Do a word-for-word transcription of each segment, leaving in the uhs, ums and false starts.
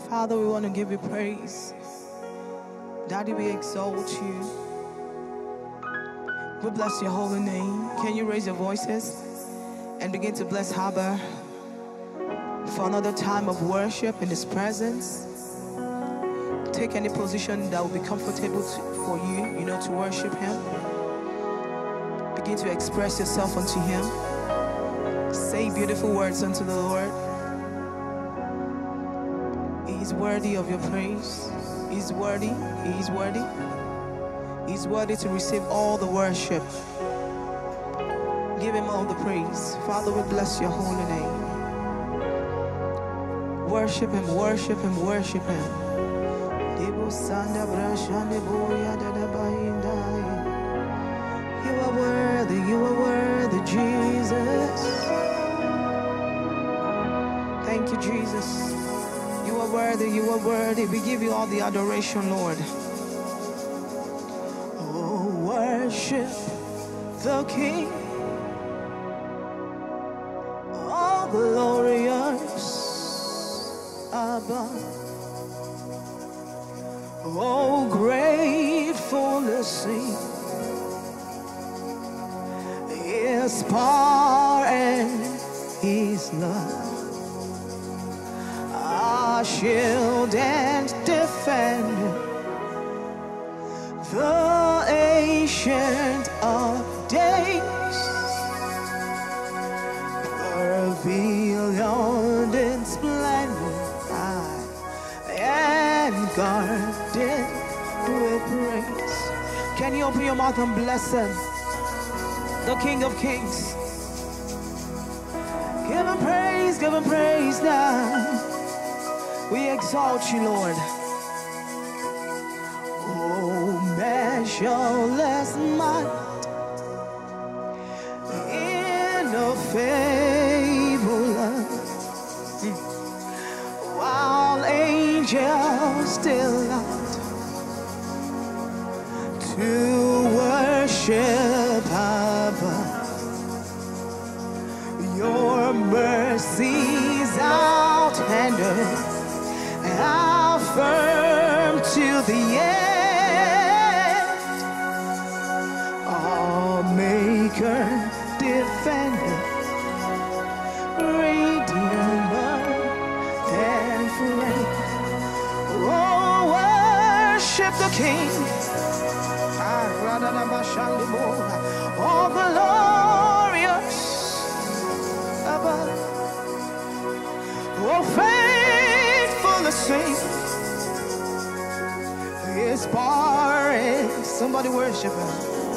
Father, we want to give you praise. Daddy, we exalt you. We bless your holy name. Can you raise your voices and begin to bless Harbor for another time of worship in his presence? Take any position that will be comfortable to, for you, you know, to worship him. Begin to express yourself unto him. Say beautiful words unto the Lord. He is worthy of your praise. He is worthy. He is worthy. He is worthy to receive all the worship. Give him all the praise. Father, we bless your holy name. Worship him, worship him, worship him. You are worthy, you are worthy, Jesus. Thank you, Jesus. You are worthy, you are worthy. We give you all the adoration, Lord. Oh, worship the King. Oh, glorious Abba. Oh, grateful to sing. His power and his love, our shield and defender, the ancient of days, revealed in splendor, and guarded with praise. Can you open your mouth and bless him? The King of Kings. Give him praise, give him praise now. We exalt you, Lord. Oh, measureless might in a faithful love, while angels still out to worship Abba. Your mercies out tender, how firm to the end. Our Maker, defender, Redeemer, and friend. Oh, worship the King. Oh, glorious above. Oh, faithful to sing. His power is. Somebody worship him.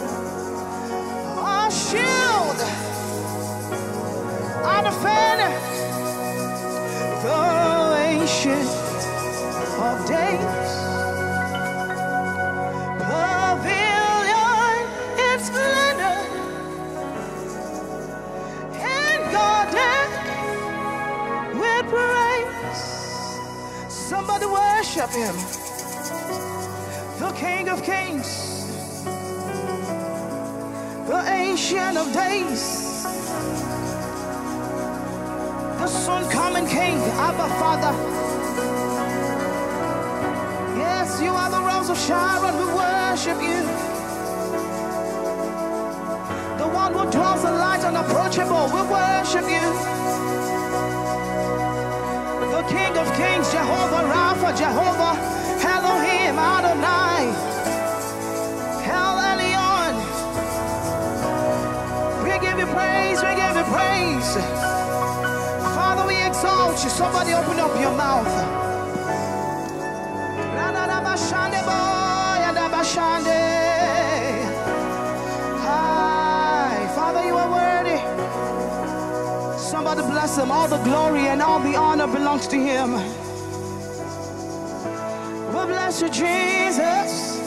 Our shield, our defender, the ancient of days. Pavilion in splendor, and guarded with praise. Somebody worship him. The King of Kings, the Ancient of Days, the soon coming King, Abba Father. Yes, you are the Rose of Sharon. We worship you. The one who dwells in light unapproachable. We worship you. The King of Kings, Jehovah Rapha, Jehovah Elohim, Adonai, El Elyon. We give you praise, we give you praise. Father, we exalt you. Somebody open up your mouth. Hi, Father, you are worthy. Somebody bless him. All the glory and all the honor belongs to him. We bless you, Jesus.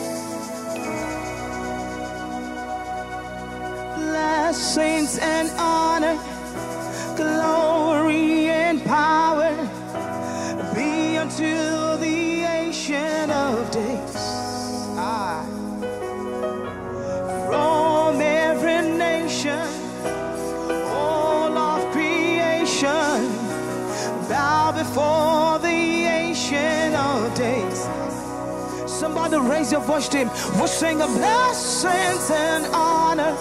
Blessings and honor, glory and power be unto the Ancient of Days. Ah. From every nation, all of creation, bow before the Ancient Somebody raise your voice to him. We'll sing a blessings and honor,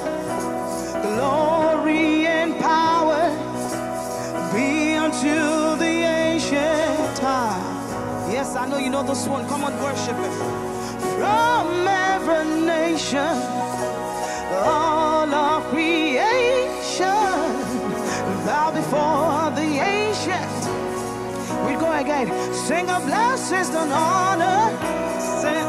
glory and power be unto the ancient time. Yes, I know you know this one. Come on, worship him. From every nation, all of creation, bow before the ancient. We go again. Sing a blessings and honor, sing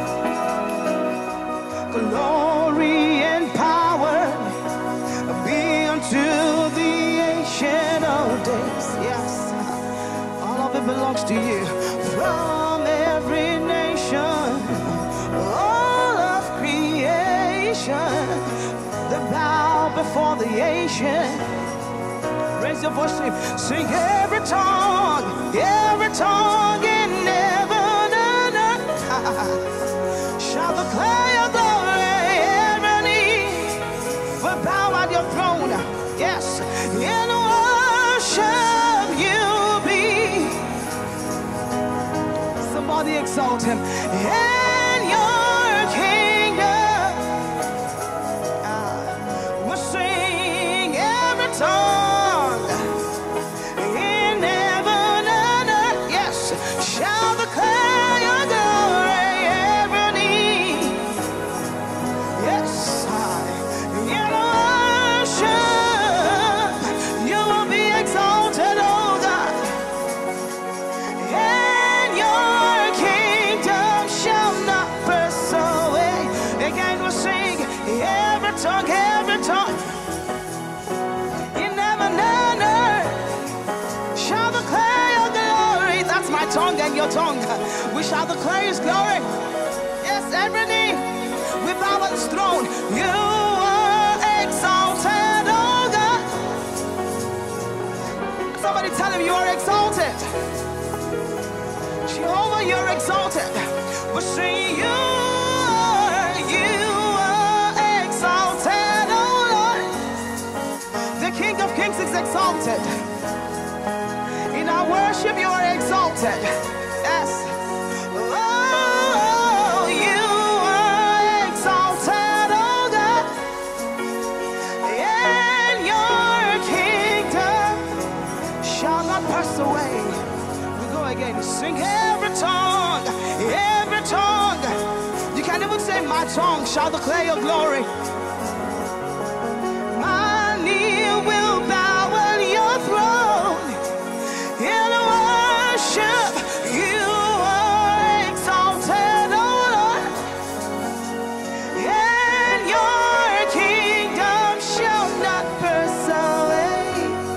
glory and power be unto the ancient of days. Yes, all of it belongs to you. From every nation, all of creation, the bow before the ancient. Raise your voice, sing, sing every tongue, every tongue in heaven and earth shall declare your glory. Every knee will bow at your throne. Yes, in worship you be. Somebody exalt him. In your kingdom, uh, we'll sing every tongue. Tongue, every tongue in heaven and earth shall declare your glory. That's my tongue and your tongue. We shall declare his glory. Yes, every knee we bow at his throne. You are exalted, oh God. Somebody tell him you are exalted. Jehovah, you're exalted. We sing you. Kings is exalted. In our worship, you are exalted. Yes. Oh, you are exalted, oh God. And your kingdom shall not pass away. We go again. Sing every tongue, every tongue. You can't even say my tongue shall declare your glory. Will bow at your throne in worship. You are exalted, oh Lord, and your kingdom shall not pass away.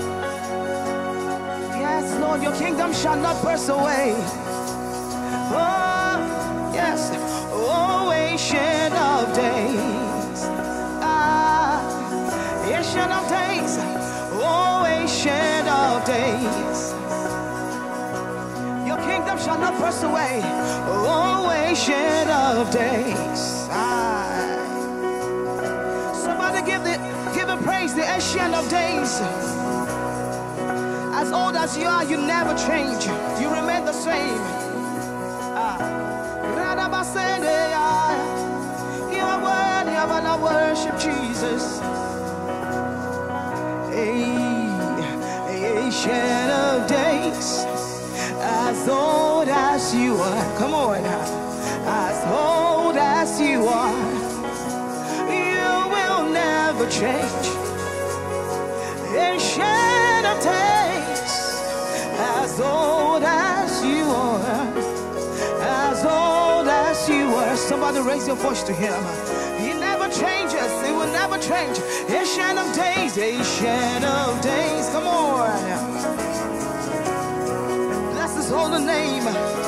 Yes, Lord, your kingdom shall not pass away. Oh, yes, oh, ancient of days. Ah, ancient of days, oh ancient of days, your kingdom shall not pass away, oh ancient of days. Aye. Somebody give the give a praise, the ancient of days. As old as you are, you never change, you remain the same. Ah. You are worthy of our worship, Jesus. Ancient of days, as old as you are, come on, as old as you are, you will never change. Ancient of days, as old as you are, as old as you are. Somebody raise your voice to him. He never changes, he will never change. Ancient of days, ancient of days, come on. Bless his holy name.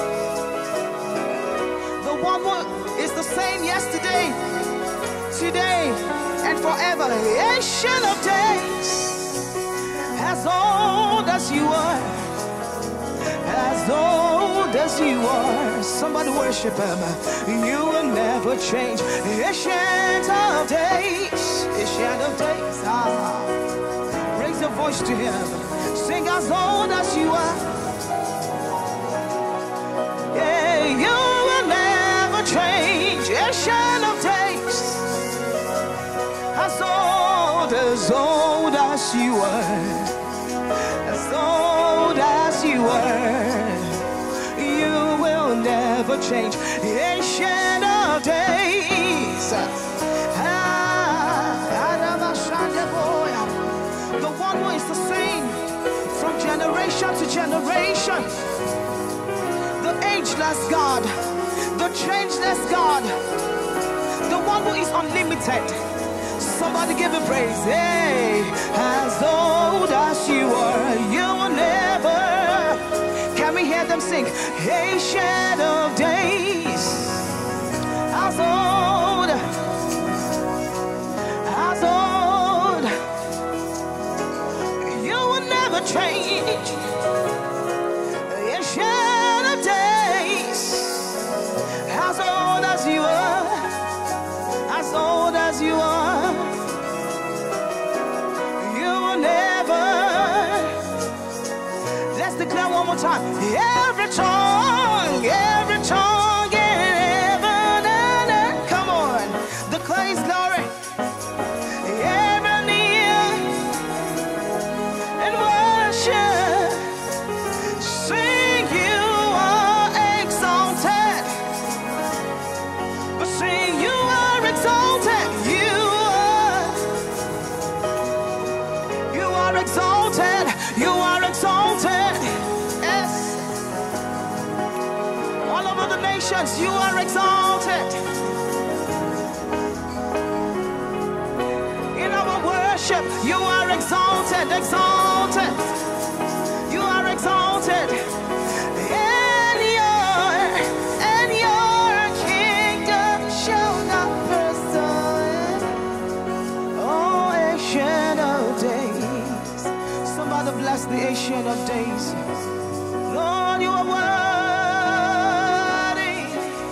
The one who is the same yesterday, today, and forever. Ancient of days, as old as you are, as old as you are. Somebody worship him. You will never change. Ancient of days, ancient of days. Ah, raise your voice to him. Sing as old as you are. Yeah, you will never change. as you were, as old as you were, you will never change. Ancient of days, the one who is the same from generation to generation, the ageless God, the changeless God, the one who is unlimited. Somebody give him praise. Hey, as old as you are, you will never. Can we hear them sing? Ancient of days, as old, as old, you will never change. Ancient of days, as old as you are, as old as you are, you will never. Let's declare one more time. Every tongue, every tongue, and ever, come on, declare His glory. Every knee and worship, sing you are exalted, but sing you are exalted. You are, you are exalted. You are exalted. Yes. All over the nations, you are exalted. In our worship, you are exalted, exalted. You are exalted. And your, and your kingdom shall not burst away. Oh, ancient of days. Somebody bless the ancient of days. Lord, you are worthy.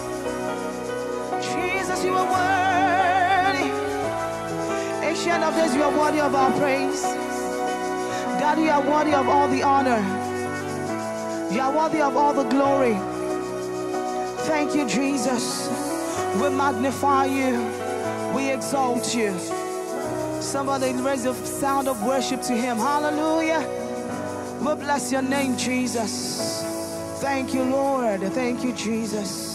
Jesus, you are worthy. Ancient of days, you are worthy of our praise. God, you are worthy of all the honor. You are worthy of all the glory. Thank you, Jesus. We magnify you. We exalt you. Somebody raise the sound of worship to Him. Hallelujah. We bless your name, Jesus. Thank you, Lord. Thank you, Jesus.